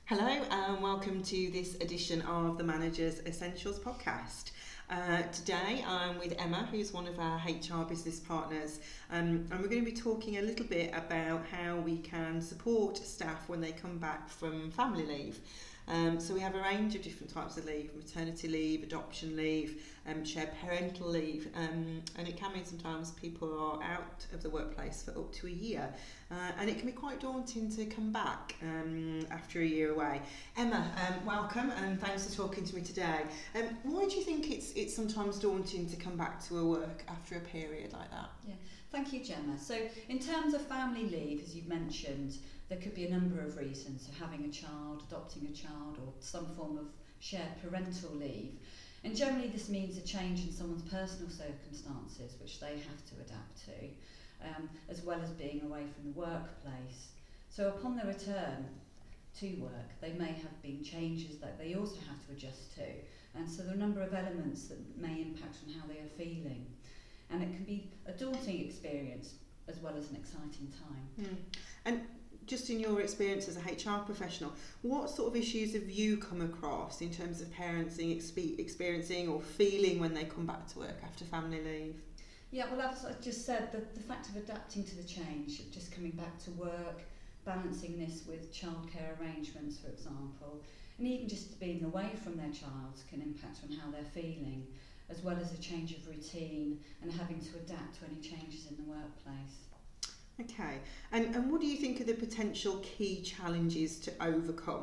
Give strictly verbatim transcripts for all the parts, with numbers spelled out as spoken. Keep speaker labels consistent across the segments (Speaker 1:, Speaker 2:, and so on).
Speaker 1: Hello and welcome to this edition of the Managers Essentials podcast. Uh, today I'm with Emma, who's one of our H R business partners, um, and we're going to be talking a little bit about how we can support staff when they come back from family leave. Um, so we have a range of different types of leave: maternity leave, adoption leave, um, shared parental leave, um, and it can mean sometimes people are out of the workplace for up to a year, uh, and it can be quite daunting to come back um, after a year away. Emma, um, welcome and thanks for talking to me today. Um, why do you think it's it's sometimes daunting to come back to a work after a period like that?
Speaker 2: Yeah, thank you, Gemma. So in terms of family leave, as you've mentioned, there could be a number of reasons. So having a child, adopting a child, or some form of shared parental leave. And generally this means a change in someone's personal circumstances, which they have to adapt to, um, as well as being away from the workplace. So upon their return to work, they may have been changes that they also have to adjust to. And so there are a number of elements that may impact on how they are feeling. And it can be a daunting experience as well as an exciting time.
Speaker 1: Mm. And just in your experience as a H R professional, what sort of issues have you come across in terms of parenting, expe- experiencing or feeling when they come back to work after family leave?
Speaker 2: Yeah, well, as I just said, the, the fact of adapting to the change, of just coming back to work, balancing this with childcare arrangements, for example, and even just being away from their child can impact on how they're feeling, as well as a change of routine and having to adapt to any changes in the workplace.
Speaker 1: Okay, and, and what do you think are the potential key challenges to overcome?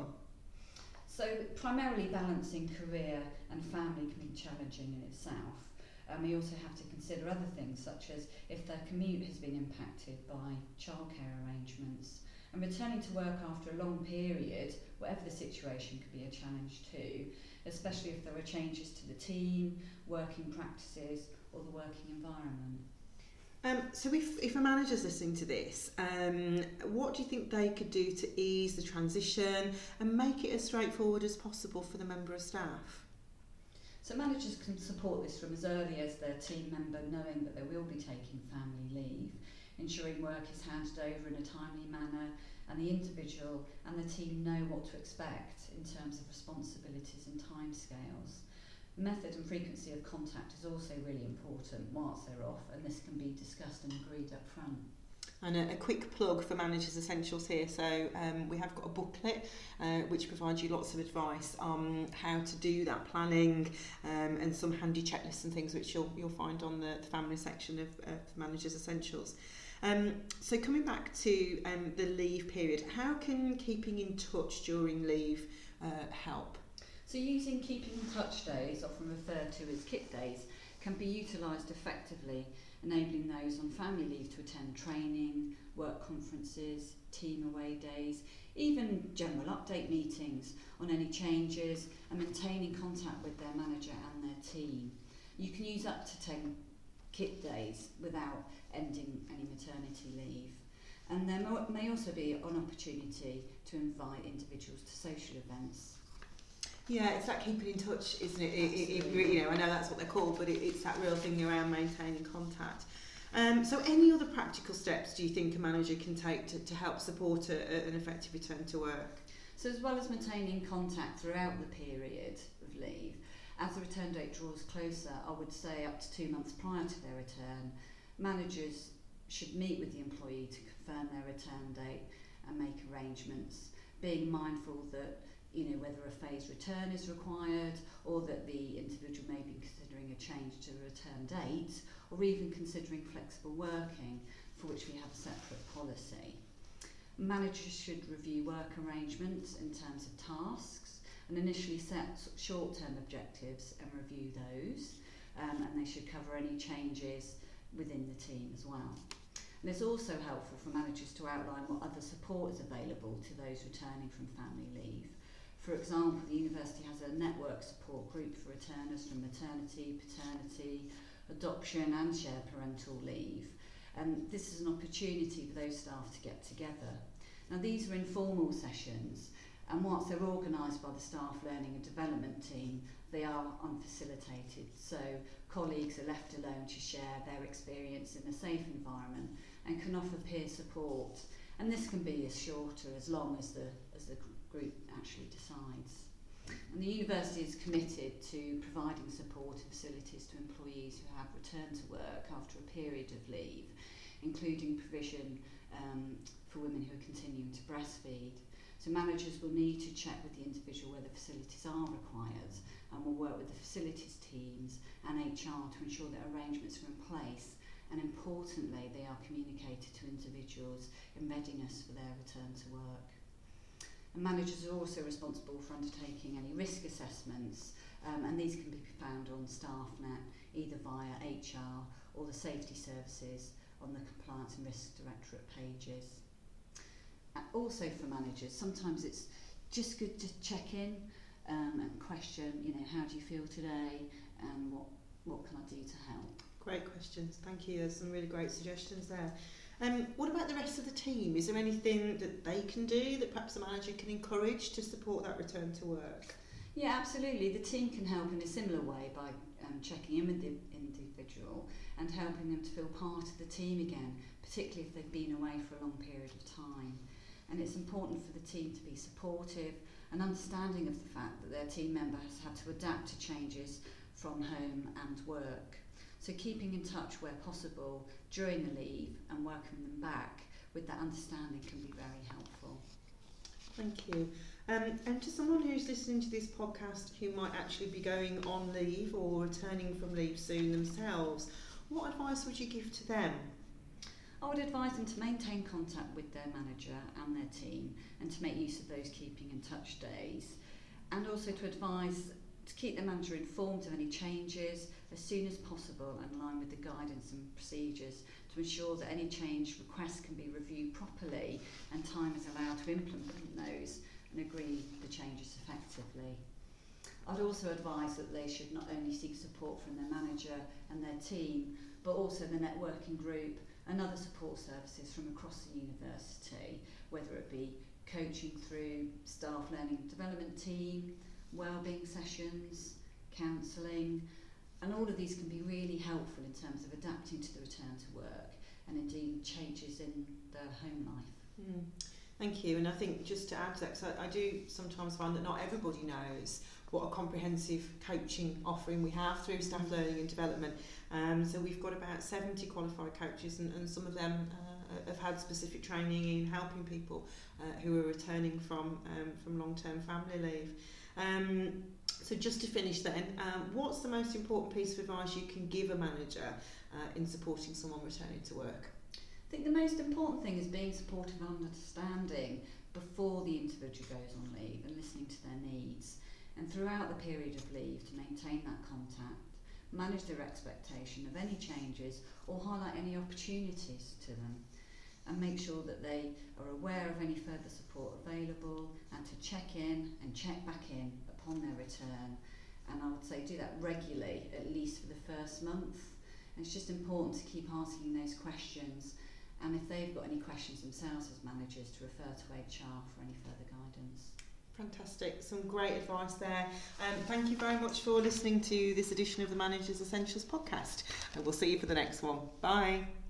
Speaker 2: So primarily balancing career and family can be challenging in itself. Um, we also have to consider other things, such as if their commute has been impacted by childcare arrangements. And returning to work after a long period, whatever the situation, could be a challenge too, especially if there are changes to the team, working practices or the working environment.
Speaker 1: Um, so if, if a manager's listening to this, um, what do you think they could do to ease the transition and make it as straightforward as possible for the member of staff?
Speaker 2: So managers can support this from as early as their team member knowing that they will be taking family leave, ensuring work is handed over in a timely manner and the individual and the team know what to expect in terms of responsibilities and timescales. Method and frequency of contact is also really important whilst they're off, and this can be discussed and agreed up front.
Speaker 1: And a, a quick plug for Managers Essentials here. So um, we have got a booklet uh, which provides you lots of advice on how to do that planning um, and some handy checklists and things which you'll you'll find on the, the family section of, of Managers Essentials. Um, so coming back to um, the leave period, how can keeping in touch during leave uh, help?
Speaker 2: So using keeping in touch days, often referred to as kit days, can be utilised effectively, enabling those on family leave to attend training, work conferences, team away days, even general update meetings on any changes and maintaining contact with their manager and their team. You can use up to ten kit days without ending any maternity leave. And there may also be an opportunity to invite individuals to social events.
Speaker 1: Yeah, it's that keeping in touch, isn't it? It, it, it you know, I know that's what they're called, but it, it's that real thing around maintaining contact. Um, so any other practical steps do you think a manager can take to, to help support a, a, an effective return to work?
Speaker 2: So as well as maintaining contact throughout the period of leave, as the return date draws closer, I would say up to two months prior to their return, managers should meet with the employee to confirm their return date and make arrangements, being mindful that you know, whether a phased return is required or that the individual may be considering a change to the return date or even considering flexible working, for which we have a separate policy. Managers should review work arrangements in terms of tasks and initially set short-term objectives and review those, um, and they should cover any changes within the team as well. And it's also helpful for managers to outline what other support is available to those returning from family leave. For example, the university has a network support group for returners from maternity, paternity, adoption and shared parental leave. And this is an opportunity for those staff to get together. Now these are informal sessions, and whilst they're organised by the staff learning and development team, they are unfacilitated. So colleagues are left alone to share their experience in a safe environment and can offer peer support. And this can be as short or as long as the as the group actually decides. And the university is committed to providing support and facilities to employees who have returned to work after a period of leave, including provision um, for women who are continuing to breastfeed. So managers will need to check with the individual whether facilities are required, and will work with the facilities teams and H R to ensure that arrangements are in place, and importantly they are communicated to individuals in readiness for their return to work. And managers are also responsible for undertaking any risk assessments, um, and these can be found on StaffNet either via H R or the safety services on the Compliance and Risk Directorate pages. Uh, also for managers, sometimes it's just good to check in um, and question, you know, how do you feel today and what, what can I do to help?
Speaker 1: Great questions, thank you. There's some really great suggestions there. Um, what about the rest of the team? Is there anything that they can do that perhaps the manager can encourage to support that return to work?
Speaker 2: Yeah, absolutely. The team can help in a similar way by um, checking in with the individual and helping them to feel part of the team again, particularly if they've been away for a long period of time. And it's important for the team to be supportive and understanding of the fact that their team member has had to adapt to changes from home and work. So keeping in touch where possible during the leave and welcoming them back with that understanding can be very helpful.
Speaker 1: Thank you. Um, and to someone who's listening to this podcast who might actually be going on leave or returning from leave soon themselves, what advice would you give to them?
Speaker 2: I would advise them to maintain contact with their manager and their team and to make use of those keeping in touch days, and also to advise to keep the manager informed of any changes as soon as possible and in line with the guidance and procedures to ensure that any change requests can be reviewed properly and time is allowed to implement those and agree the changes effectively. I'd also advise that they should not only seek support from their manager and their team, but also the networking group and other support services from across the university, whether it be coaching through staff learning and development team, wellbeing sessions, counselling, and all of these can be really helpful in terms of adapting to the return to work and indeed changes in their home life.
Speaker 1: Mm. Thank you. And I think just to add to that, because I, I do sometimes find that not everybody knows what a comprehensive coaching offering we have through staff learning and development. Um, so we've got about seventy qualified coaches, and, and some of them uh, have had specific training in helping people uh, who are returning from um, from long-term family leave. Um, so just to finish then, um, what's the most important piece of advice you can give a manager uh, in supporting someone returning to work?
Speaker 2: I think the most important thing is being supportive and understanding before the individual goes on leave and listening to their needs. And throughout the period of leave to maintain that contact, manage their expectation of any changes or highlight any opportunities to them, and make sure that they are aware of any further support available and to check in and check back in upon their return. And I would say do that regularly, at least for the first month. And it's just important to keep asking those questions, and if they've got any questions themselves as managers, to refer to H R for any further guidance.
Speaker 1: Fantastic, some great advice there. Um, thank you very much for listening to this edition of the Managers Essentials podcast, and we'll see you for the next one. Bye.